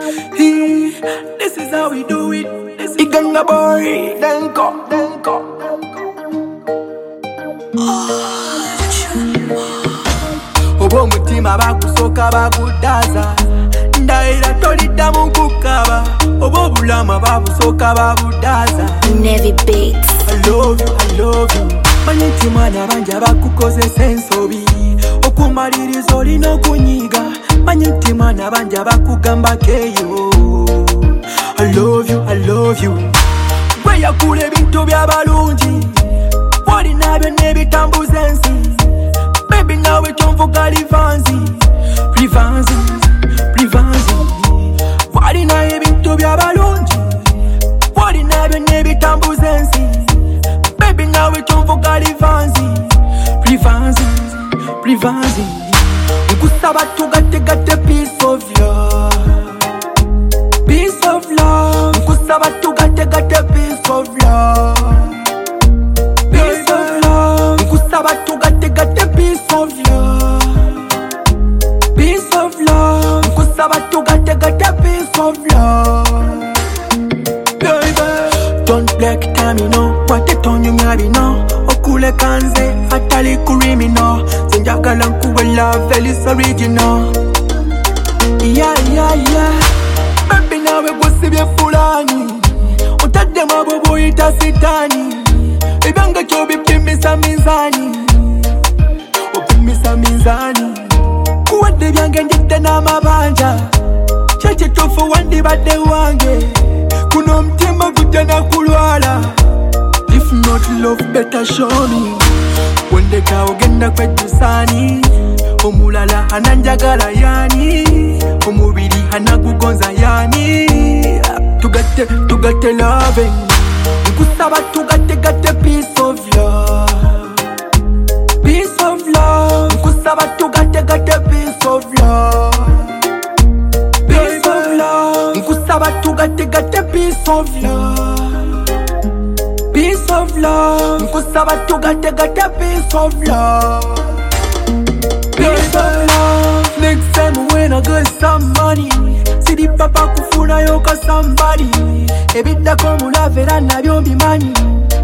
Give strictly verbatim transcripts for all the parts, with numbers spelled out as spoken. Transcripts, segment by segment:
Hey, this is how we do it. This is Iganga boy. Then go, then go. Obo mutima bakusoka bakudaza ndaira tolidda mu kukaba obo bulama babusoka babudaza Nevi Beats. I love you, I love you. Manyiti mwana banja bakukozesa ensobi okumaliriza olina okunyiga manyiti mwana banja bakugamba keyo I love you, I love you. Gwe yakula ebintu by'abalungi walina byonna ebitambuza ensi baby nawe kyonvuga livanzi livanzi livanzi walina ebintu by'abalungi walina byonna ebitambuza ensi baby nawe kyonvuga livanzi livanzi livanzi nkusaba tugategatte peace of love peace of love nkusaba tugategatte peace of love peace of love nkusaba tugategatte peace of love peace of love nkusaba tugategatte peace of love baby don't black time you know watetonyumya bino okuleka nze atali criminal senjagala nkuwe love elis original yeah yeah yeah baby nawe gusibye fulani utaddemu abo boyita sitani ebyange kyobipimisa minzani opimisa minzani kuwadde byange ndidde n'amabanja kyekituufu wandibadde wange kuno omutima gujja nakulwala if not love better show me wondeka ogenda kwejjusaani omulala ananjagala yani omubiri anagugonza yani tugatte tugatte loving nkusaba tugategatte peace of love peace of love nkusaba tugategatte peace of love peace of love nkusaba tugategatte peace of love peace of love nkusaba tugategatte peace of love peace of love next time when I get some money sidi papa kufuna yoka somebody ebiddako mulave era nabyo mbimanyi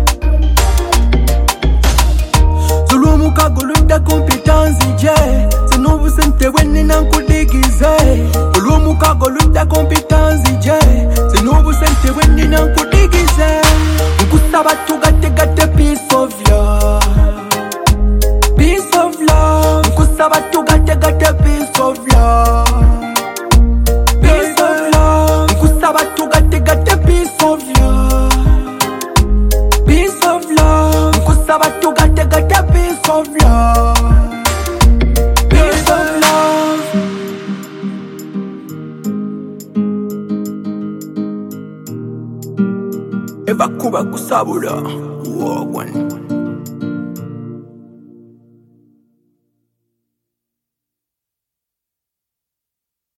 zulumukago ludda kompitansi je sinobusente bwenina nkudigize zulumukago ludda kompitansi je sinobusente bwenina nkudigize nkusaba tugategatte peace of love peace of love nkusaba tugategatte peace of love peace of love nkusaba tugategatte peace of love peace of love nkusaba tugategatte peace of love peace of love evakuba kusabula wogwan